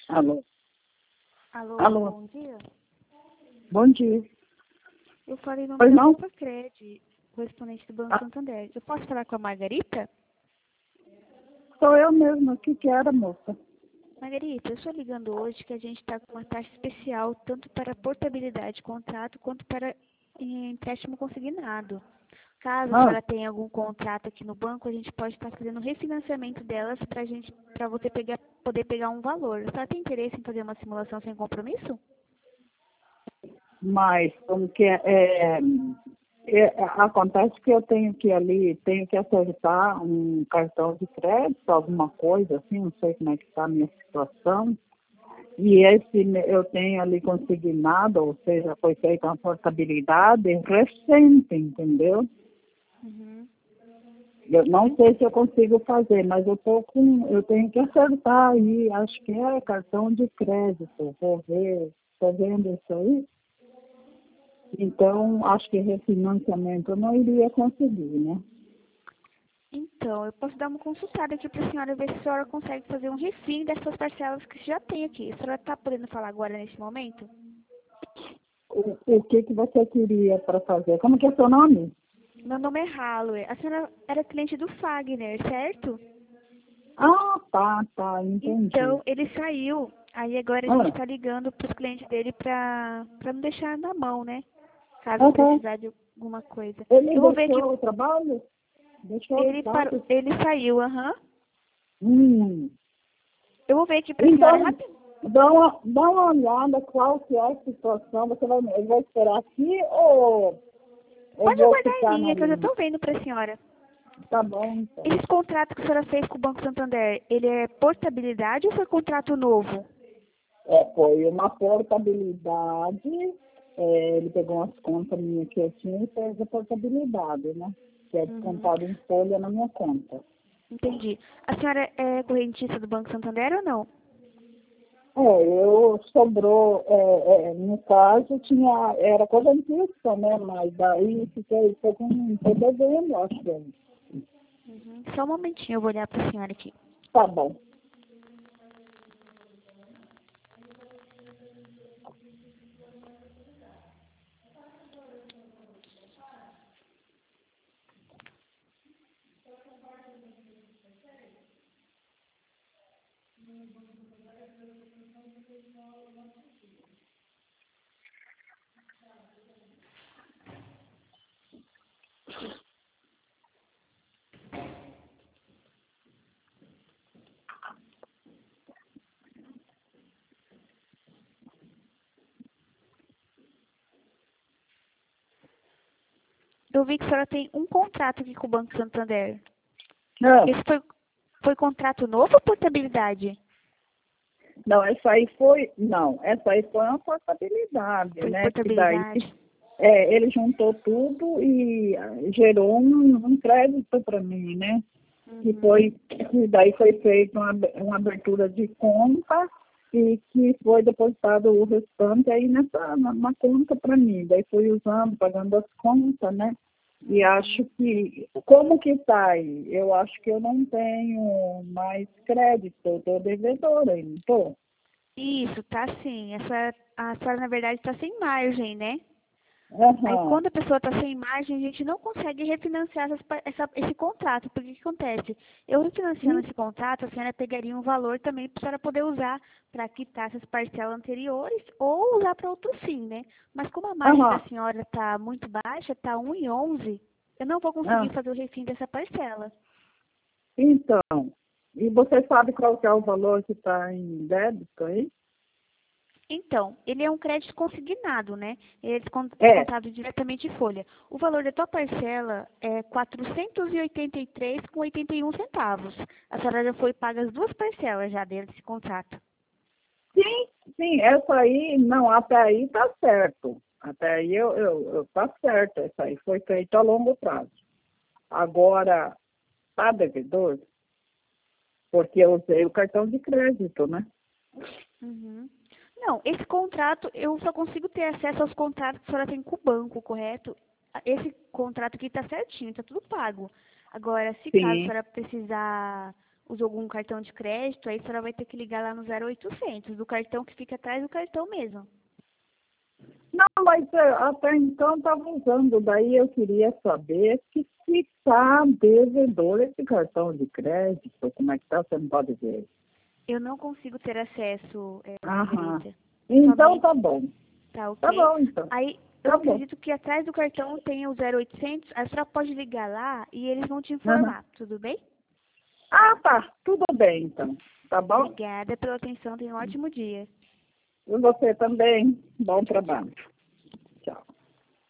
Alô? Alô, Alô? bom dia. Bom dia. Eu falei no Pois nome da não? Cred, correspondente do Banco Ah, Santander. Eu posso falar com a Margarita? sou eu mesma. O que que era, moça? Margarita, eu estou ligando hoje que a gente está com uma taxa especial tanto para portabilidade de contrato quanto para empréstimo consignado. Caso a Ah, senhora tenha algum contrato aqui no banco, a gente pode estar fazendo refinanciamento delas para você poder pegar um valor. A senhora tem interesse em fazer uma simulação sem compromisso? mas como que acontece que eu tenho que acertar um cartão de crédito, alguma coisa assim, não sei como é que está a minha situação. E eu tenho ali consignado, ou seja, foi feita uma portabilidade recente, entendeu? Uhum. Eu não sei se eu consigo fazer, mas eu tenho que acertar aí, acho que é cartão de crédito, vou ver, estou vendo isso aí. Então, acho que refinanciamento eu não iria conseguir, né? Então, eu posso dar uma consultada aqui para a senhora ver se a senhora consegue fazer um refim dessas parcelas que já tem aqui. A senhora está podendo falar agora nesse momento? O que que você queria para fazer? Como que é seu nome? Meu nome é Hallowell. A senhora era cliente do Fagner, certo? Ah, tá, entendi. Então, ele saiu. Aí agora a gente Ah, está ligando para os clientes dele para não deixar na mão, né? Caso aham. precisar de alguma coisa. Ele Eu vou ver que deixou o trabalho? Deixou o ele parou, trabalho? ele saiu, aham. Hum. Eu vou ver aqui para a senhora Então, rapidinho. dá uma olhada qual que é a situação. Ele vai esperar aqui ou eu Pode vou aguardar em ficar na linha que eu já linha? estou vendo para a senhora. Tá bom, então. Esse contrato que a senhora fez com o Banco Santander, ele é portabilidade ou foi contrato novo? Foi uma portabilidade. Ele pegou umas contas minhas que eu tinha e fez a portabilidade, né? Que é Uhum, descontado em folha na minha conta. entendi. A senhora é correntista do Banco Santander ou não? Eu sobrou, no caso, era correntista, né? Mas daí tô devendo, acho que Uhum. Só um momentinho, eu vou olhar para a senhora aqui. tá bom. Eu vi que a senhora tem um contrato aqui com o Banco Santander. Não, Esse foi contrato novo ou portabilidade? essa aí foi uma portabilidade, Foi né? Que daí portabilidade. ele juntou tudo e gerou um crédito para mim, né? Uhum. Que daí foi feita uma abertura de conta e que foi depositado o restante aí na conta para mim. Daí fui usando, pagando as contas, né? E acho Uhum. que, como que está aí? Eu acho que eu não tenho mais crédito, eu estou devedora, não estou? Isso, tá sim. A senhora, na verdade, está sem margem, né? Aí, Aham, quando a pessoa está sem margem, a gente não consegue refinanciar esse contrato. Porque o que acontece? Eu refinanciando sim, esse contrato, a senhora pegaria um valor também para a senhora poder usar para quitar essas parcelas anteriores ou usar para outro fim, né? Mas como a margem da aham, senhora está muito baixa, está 1,11, eu não vou conseguir ah, fazer o refim dessa parcela. então, e você sabe qual que é o valor que está em débito aí? Então, ele é um crédito consignado, né? Ele é É, descontado diretamente de folha. O valor da tua parcela é 483,81 centavos. A senhora já foi paga as duas parcelas já desse contrato. sim, sim, essa aí, não, até aí tá certo. Até aí tá certo, essa aí foi feita a longo prazo. Agora, tá devedor, porque eu usei o cartão de crédito, né? Uhum. Não, esse contrato, eu só consigo ter acesso aos contratos que a senhora tem com o banco, correto? Esse contrato aqui está certinho, está tudo pago. Agora, se caso a Sim. senhora precisar usou algum cartão de crédito, aí a senhora vai ter que ligar lá no 0800, do cartão que fica atrás do cartão mesmo. Não, mas até então estava usando. Daí eu queria saber se está devedor esse cartão de crédito. Como é que está? Você não pode ver. Eu não consigo ter acesso, Aham. Margarida. Então Somente, tá bom. tá Tá ok? bom, então. Aí eu Tá bom. acredito que atrás do cartão tem o 0800, a senhora pode ligar lá e eles vão te Aham. informar, tudo bem? Ah, tá. Tudo bem, então. Tá bom? Obrigada pela atenção, tenha um ótimo dia. E você também. Bom trabalho. Tchau.